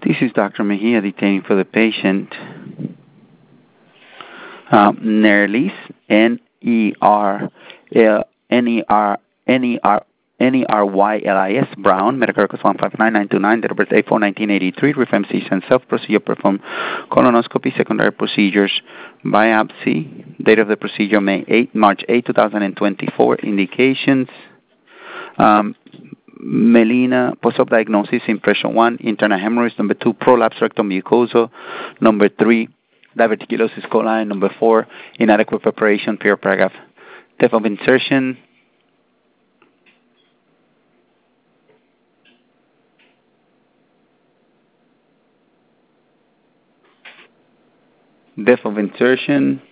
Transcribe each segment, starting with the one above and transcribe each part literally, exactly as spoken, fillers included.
This is Doctor Mejia detailing for the patient. Um, Nerlis, N E R N E R N E R N E R Y L I S Brown, Medicare records one five nine nine two nine, date of birth April fourth, nineteen eighty-three, reframe C and self procedure perform colonoscopy, secondary procedures, biopsy, date of the procedure May eighth, March eighth, two thousand twenty-four, indications. Um, Melina, post-op diagnosis, impression one, internal hemorrhoids, number two, prolapse rectal mucosa, number three, diverticulosis coli, number four, inadequate preparation, per paragraph. Depth of insertion, depth of insertion,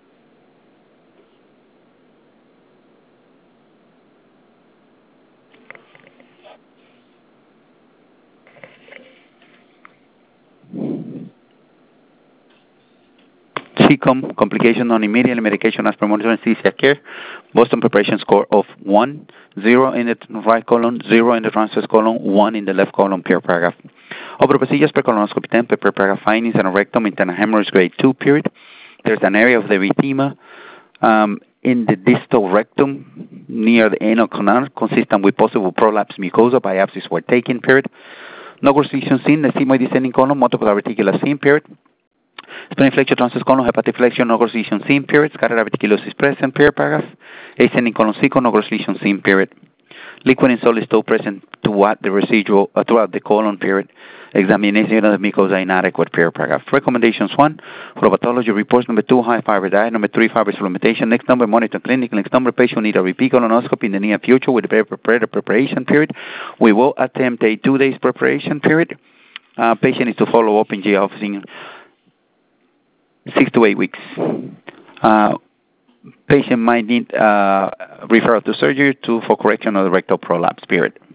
C C O M, complication non-immediate, medication as per monitor anesthesia care, Boston preparation score of one, zero in the right column, zero in the transverse column, one in the left column, per paragraph. Over procedures per colonoscopy ten, per paragraph findings and a rectum, internal hemorrhoids grade two, period. There's an area of the erythema um, in the distal rectum near the anal canal, consistent with possible prolapse mucosa. Biopsies were taken, period. No gross lesion seen, the sigmoid descending column, multiple diverticular seen, period. Spleen flexion, transverse colon, hepatic flexion, no gross lesion seen, period. Scatter diverticulosis present, period, paragraph. Ascending colon C, no gross lesion seen, period. Liquid and solid stool present throughout the residual, uh, throughout the colon, period. Examination of the mucosa inadequate, period, paragraph. Recommendations one, for pathology reports, number two, high fiber diet, number three, fiber supplementation, next number, monitor clinic, next number, patient need a repeat colonoscopy in the near future with a prepared preparation, period. We will attempt a two days preparation, period. Uh, patient is to follow up in G office in six to eight weeks. Uh, patient might need uh, referral to surgery to for correction of the rectal prolapse, period.